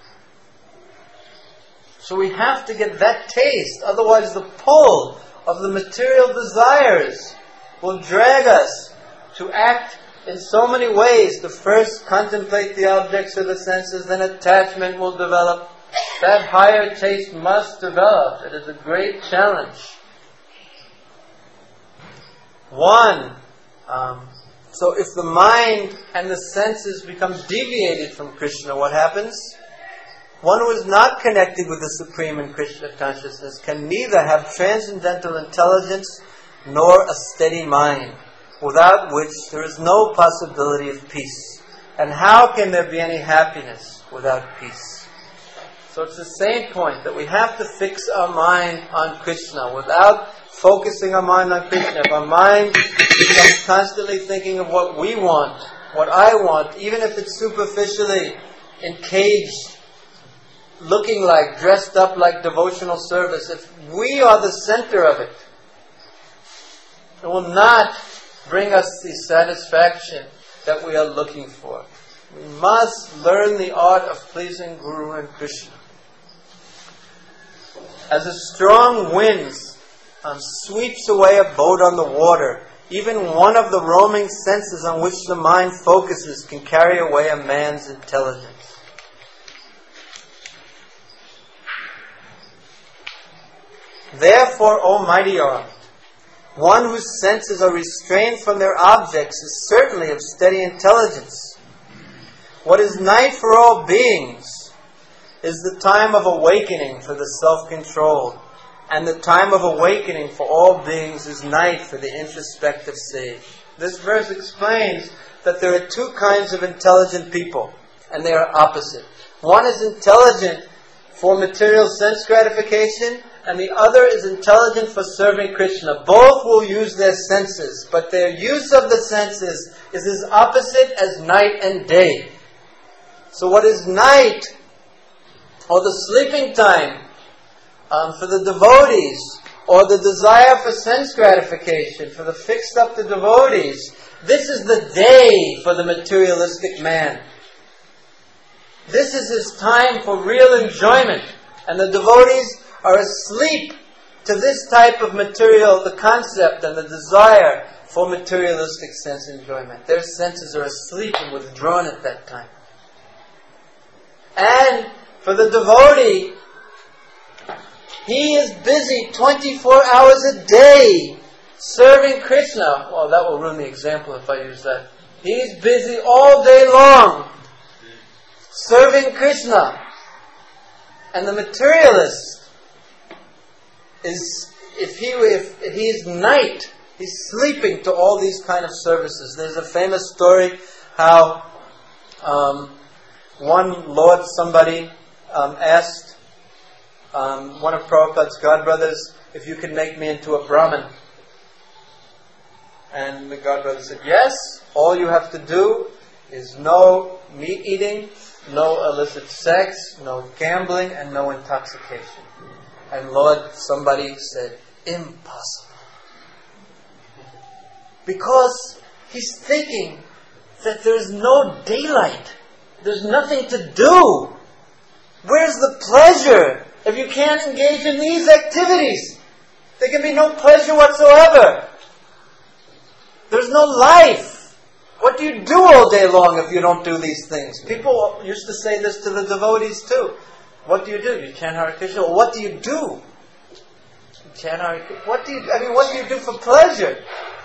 So we have to get that taste. Otherwise the pull of the material desires will drag us to act in so many ways. To first contemplate the objects of the senses, then attachment will develop. That higher taste must develop. It is a great challenge. One, um, so if the mind and the senses become deviated from Krishna, what happens? One who is not connected with the Supreme in Krishna consciousness can neither have transcendental intelligence nor a steady mind, without which there is no possibility of peace. And how can there be any happiness without peace? So it's the same point, that we have to fix our mind on Krishna. Without focusing our mind on Krishna, if our mind becomes constantly thinking of what we want, what I want, even if it's superficially encaged, looking like, dressed up like devotional service, if we are the center of it, it will not bring us the satisfaction that we are looking for. We must learn the art of pleasing Guru and Krishna. As a strong wind um, sweeps away a boat on the water, even one of the roaming senses on which the mind focuses can carry away a man's intelligence. Therefore, O mighty art, one whose senses are restrained from their objects is certainly of steady intelligence. What is night for all beings is the time of awakening for the self-controlled, and the time of awakening for all beings is night for the introspective sage. This verse explains that there are two kinds of intelligent people, and they are opposite. One is intelligent for material sense gratification, and the other is intelligent for serving Krishna. Both will use their senses, but their use of the senses is as opposite as night and day. So what is night, or the sleeping time, um, for the devotees, or the desire for sense gratification, for the fixed up the devotees, this is the day for the materialistic man. This is his time for real enjoyment, and the devotees are asleep to this type of material, the concept and the desire for materialistic sense enjoyment. Their senses are asleep and withdrawn at that time. And for the devotee, he is busy twenty-four hours a day serving Krishna. Well, that will ruin the example if I use that. He is busy all day long serving Krishna. And the materialist is, if he if he is night, he's sleeping to all these kind of services. There's a famous story how um, one Lord somebody um, asked um, one of Prabhupada's godbrothers if you can make me into a Brahmin. And the godbrother said, yes, all you have to do is no meat eating, no illicit sex, no gambling, and no intoxication. And Lord, somebody said, impossible. Because he's thinking that there's no daylight. There's nothing to do. Where's the pleasure if you can't engage in these activities? There can be no pleasure whatsoever. There's no life. What do you do all day long if you don't do these things? People used to say this to the devotees too. What do you do? You chant Hare Krishna. Well, what do you do? You chant Hare Krishna. What do you? I mean, what do you do for pleasure?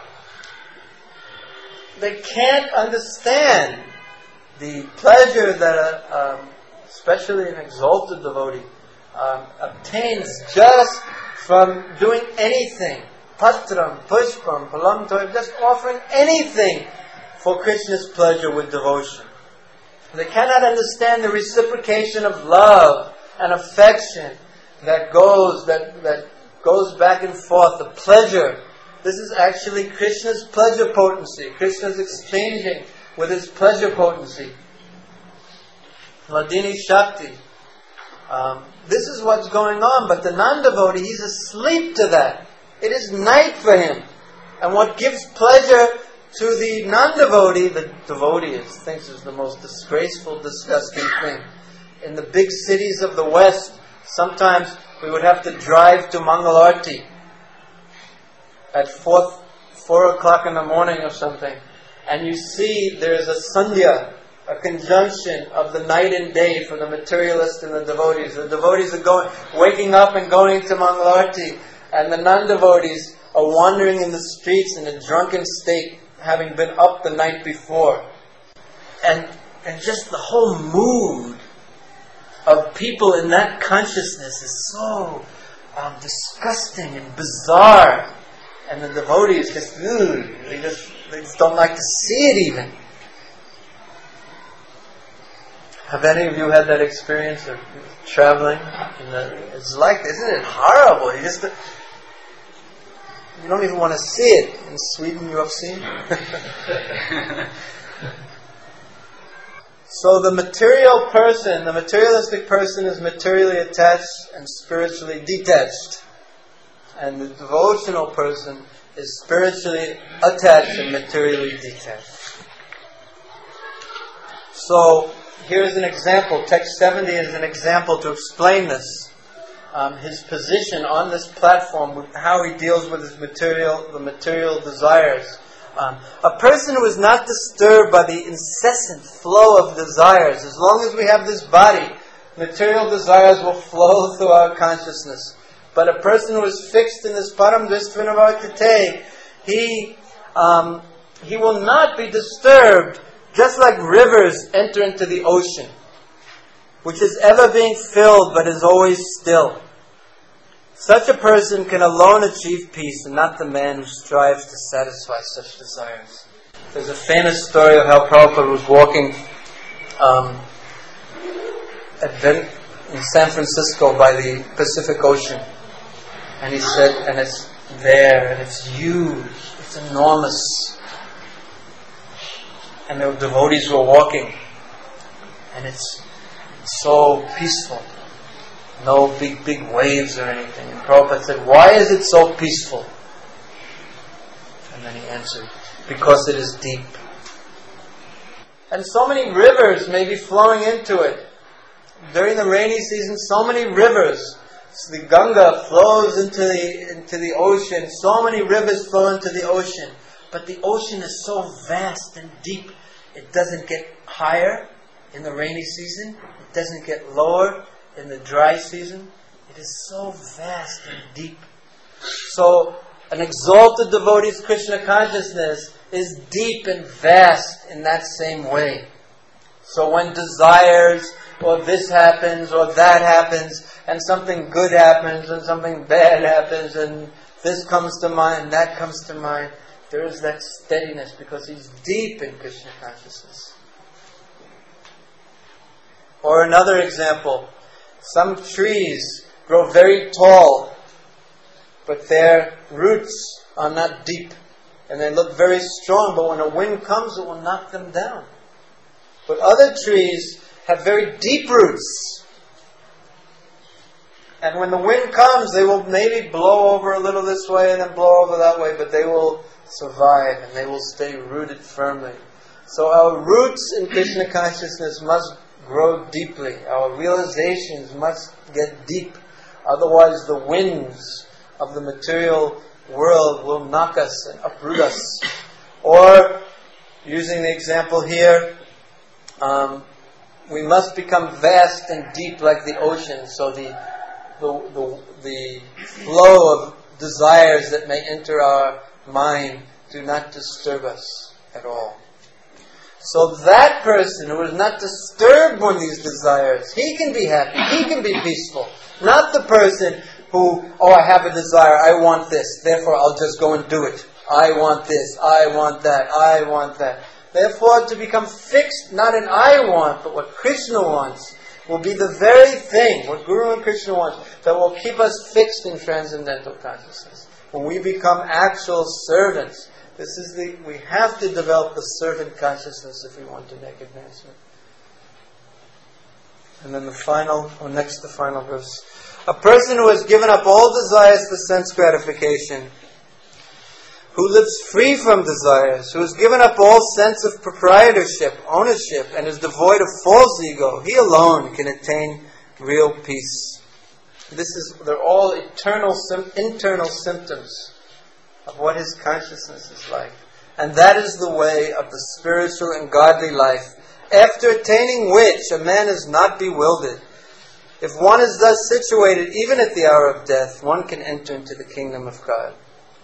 They can't understand the pleasure that, a, um, especially an exalted devotee, um, obtains just from doing anything. Patram, pushpam, palam toiv, just offering anything for Krishna's pleasure with devotion. They cannot understand the reciprocation of love and affection that goes that that goes back and forth. The pleasure. This is actually Krishna's pleasure potency. Krishna's exchanging with his pleasure potency. Hladini Shakti. Um, this is what's going on, but the non-devotee, he's asleep to that. It is night for him. And what gives pleasure to the non-devotee, the devotee is, thinks is the most disgraceful, disgusting thing. In the big cities of the West, sometimes we would have to drive to Mangalarti at four, four o'clock in the morning or something. And you see there's a sandhya, a conjunction of the night and day for the materialist and the devotees. The devotees are going, waking up and going to Mangalarti, and the non-devotees are wandering in the streets in a drunken state, having been up the night before. And and just the whole mood of people in that consciousness is so um, disgusting and bizarre. And the devotees just, ugh, they just they just don't like to see it even. Have any of you had that experience of traveling? In the, it's like, isn't it horrible? You just you don't even want to see it. In Sweden, you have seen. So the material person, the materialistic person, is materially attached and spiritually detached. And the devotional person is spiritually attached and materially detached. So, here's an example. Text seventy is an example to explain this. um, his position on this platform, how he deals with his material, the material desires. Um, a person who is not disturbed by the incessant flow of desires, as long as we have this body, material desires will flow through our consciousness. But a person who is fixed in this param dristvinavartate, he um, he will not be disturbed, just like rivers enter into the ocean, which is ever being filled but is always still. Such a person can alone achieve peace, and not the man who strives to satisfy such desires. There's a famous story of how Prabhupada was walking um, at Ven- in San Francisco by the Pacific Ocean. And he said, and it's there, and it's huge, it's enormous. And the devotees were walking, and it's so peaceful. No big, big waves or anything. And Prabhupada said, why is it so peaceful? And then he answered, because it is deep. And so many rivers may be flowing into it. During the rainy season, so many rivers. So the Ganga flows into the, into the ocean. So many rivers flow into the ocean. But the ocean is so vast and deep, it doesn't get higher in the rainy season. It doesn't get lower in the dry season. It is so vast and deep. So an exalted devotee's Krishna consciousness is deep and vast in that same way. So when desires, or this happens, or that happens, and something good happens, and something bad happens, and this comes to mind, and that comes to mind, there is that steadiness because he's deep in Krishna consciousness. Or another example, some trees grow very tall, but their roots are not deep, and they look very strong, but when a wind comes, it will knock them down. But other trees have very deep roots, and when the wind comes, they will maybe blow over a little this way and then blow over that way, but they will survive and they will stay rooted firmly. So our roots in Krishna consciousness must grow deeply. Our realizations must get deep. Otherwise the winds of the material world will knock us and uproot us. Or, using the example here, um, we must become vast and deep like the ocean, so the, the, the, the flow of desires that may enter our mind do not disturb us at all. So that person who is not disturbed by these desires, he can be happy, he can be peaceful. Not the person who, oh, I have a desire, I want this, therefore I'll just go and do it. I want this, I want that, I want that. Therefore, to become fixed, not in I want, but what Krishna wants, will be the very thing, what Guru and Krishna wants, that will keep us fixed in transcendental consciousness. When we become actual servants, this is the, we have to develop the servant consciousness if we want to make advancement. And then the final, or next the final verse. A person who has given up all desires for sense gratification, who lives free from desires, who has given up all sense of proprietorship, ownership, and is devoid of false ego, he alone can attain real peace. This is, they're all eternal, internal symptoms of what his consciousness is like. And that is the way of the spiritual and godly life, after attaining which a man is not bewildered. If one is thus situated, even at the hour of death, one can enter into the kingdom of God.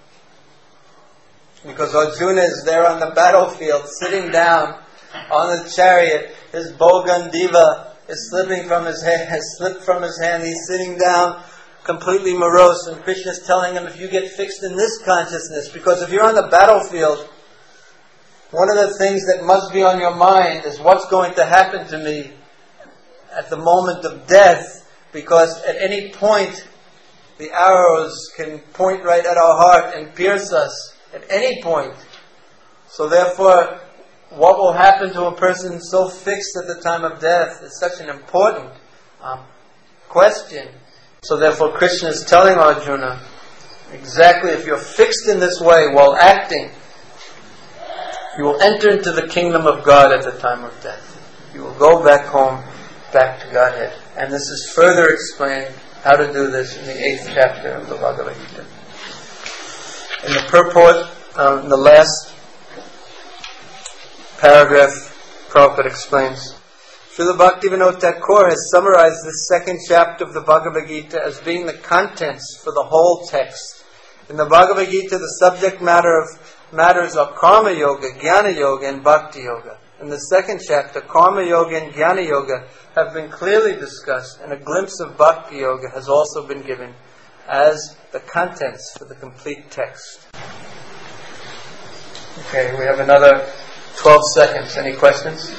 Because Arjuna is there on the battlefield, sitting down on the chariot, his bow Gandiva is slipping from his hand, has slipped from his hand, he's sitting down, completely morose, and Krishna is telling him, if you get fixed in this consciousness, because if you're on the battlefield, one of the things that must be on your mind is what's going to happen to me at the moment of death, because at any point the arrows can point right at our heart and pierce us at any point. So therefore, what will happen to a person so fixed at the time of death is such an important um, question. So therefore Krishna is telling Arjuna, exactly, if you're fixed in this way while acting, you will enter into the kingdom of God at the time of death. You will go back home, back to Godhead. And this is further explained how to do this in the eighth chapter of the Bhagavad Gita. In the purport, um, in the last paragraph, Prabhupada explains, Srila Bhaktivinoda Thakur has summarized this second chapter of the Bhagavad Gita as being the contents for the whole text. In the Bhagavad Gita, the subject matter of matters are Karma Yoga, Jnana Yoga, and Bhakti Yoga. In the second chapter, Karma Yoga and Jnana Yoga have been clearly discussed, and a glimpse of Bhakti Yoga has also been given as the contents for the complete text. Okay, we have another twelve seconds. Any questions?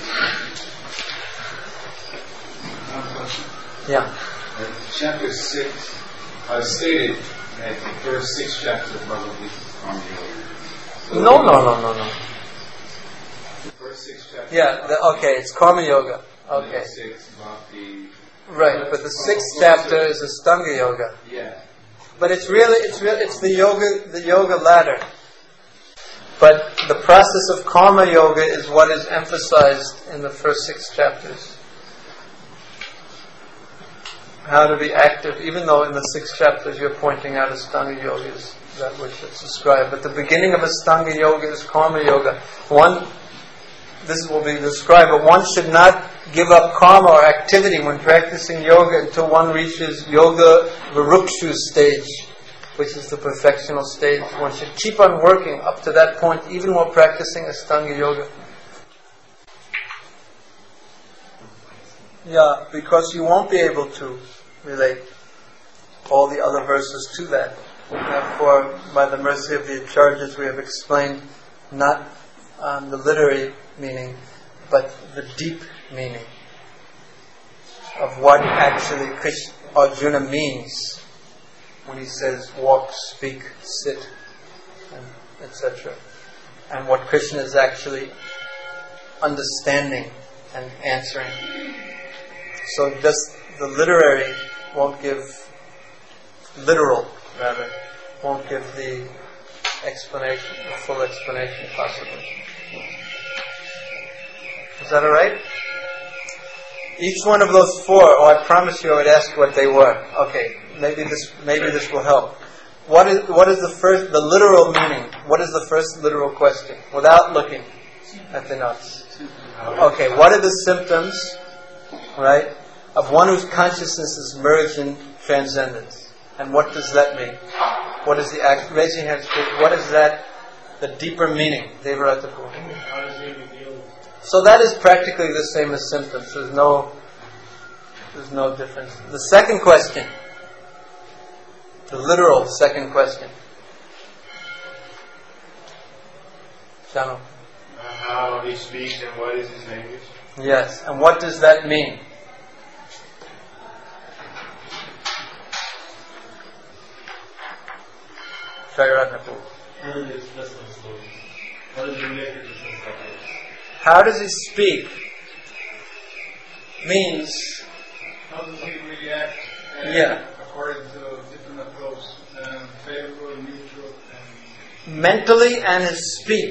Yeah. Uh, chapter six, I stated that the first six chapters of Bhagavad Gita is Karma Yoga. So No, no, no, no, no. The first six chapters. Yeah, the, okay, it's Karma Yoga. Okay. Six, Bhakti. Right, but the sixth chapter is Astanga Yoga. Yeah. But it's really, it's really, it's the yoga, the yoga ladder. But the process of Karma Yoga is what is emphasized in the first six chapters. How to be active, even though in the six chapters you're pointing out Astanga Yoga is that which is described. But the beginning of Astanga Yoga is Karma Yoga. One, this will be described, but one should not give up karma or activity when practicing yoga until one reaches Yoga Virukshu stage, which is the perfectional stage. One should keep on working up to that point, even while practicing Astanga Yoga. Yeah, because you won't be able to relate all the other verses to that. Therefore, by the mercy of the Acharyas, we have explained not um, the literary meaning, but the deep meaning of what actually Krishna, Arjuna means when he says walk, speak, sit, and et cetera, and what Krishna is actually understanding and answering. So just the literary won't give, literal rather, won't give the explanation, the full explanation possibly. Is that alright? Each one of those four, oh I promise you I would ask what they were. Okay, maybe this maybe this will help. What is what is the first, the literal meaning? What is the first literal question? Without looking at the notes. Okay, what are the symptoms, right, of one whose consciousness is merged in transcendence? And what does that mean? What is the act? Raise your hands, please. What is that, the deeper meaning? Devarata Prabhu. So that is practically the same as symptoms. There's no, there's no difference. The second question, the literal second question. Shanu. Uh, how he speaks and what is his language? Yes, and what does that mean? Shairatnapu. What is related to Sanskrit? How does he speak? Means. How does he react uh, Yeah. according to different approach, um, favorable, neutral, and Mentally and his speech.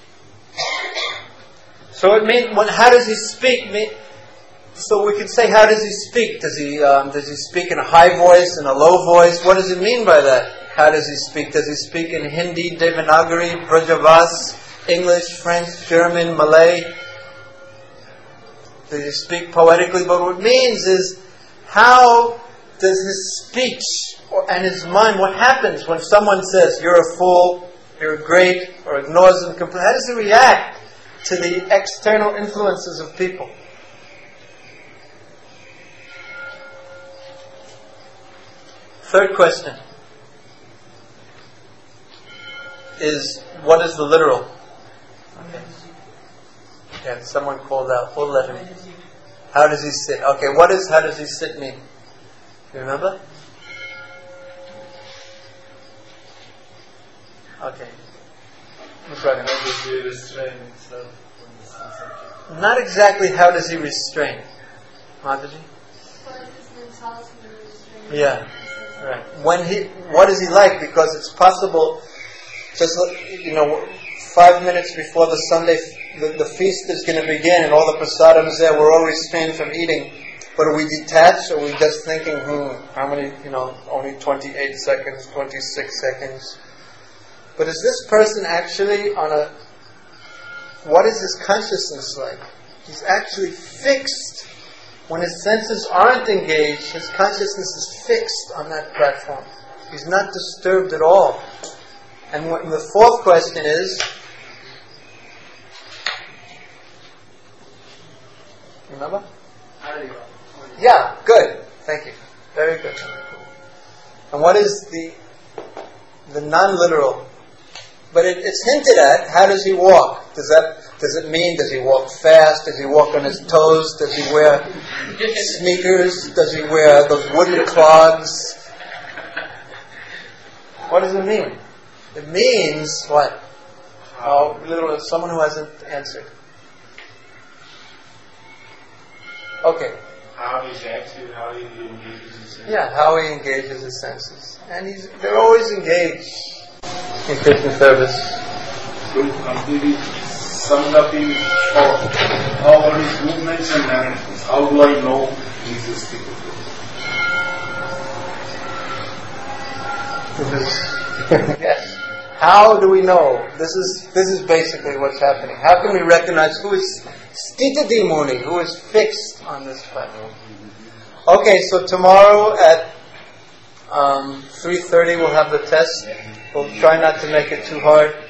So it means, when, how does he speak? Me, so we can say, how does he speak? Does he um, does he speak in a high voice, in a low voice? What does it mean by that? How does he speak? Does he speak in Hindi, Devanagari, Brajavas, English, French, German, Malay? Does he speak poetically? But what it means is, how does his speech or, and his mind, what happens when someone says, you're a fool, you're great, or ignores him completely? How does he react to the external influences of people? Third question is, what is the literal? Okay. Yeah, someone called out. We'll let him. How does he sit? Okay, what is how does he sit mean? You remember? Okay. Not exactly how does he restrain. Mataji? Yeah. Right. When he, what is he like? Because it's possible, just you know, five minutes before the Sunday, the, the feast is going to begin, and all the prasadam is there. We're all restrained from eating. But are we detached? Or are we just thinking, hmm, how many, you know, only twenty-eight seconds, twenty-six seconds? But is this person actually on a, what is his consciousness like? He's actually fixed. When his senses aren't engaged, his consciousness is fixed on that platform. He's not disturbed at all. And what, the fourth question is, remember? Yeah, good. Thank you. Very good. And what is the the non-literal? But it, it's hinted at. How does he walk? Does that does it mean does he walk fast? Does he walk on his toes? Does he wear sneakers? Does he wear those wooden clogs? What does it mean? It means what? Oh, little someone who hasn't answered. Okay. How he's active, how he engages his senses. Yeah, how he engages his senses. And he's they're always engaged in Krishna service. So completely summed up in short, how are his movements and managements? How do I know he's a stick of This is yes. How do we know? This is this is basically what's happening. How can we recognize who is Stita Muni, who is fixed on this platform? Okay, so tomorrow at um, three thirty we'll have the test. We'll try not to make it too hard.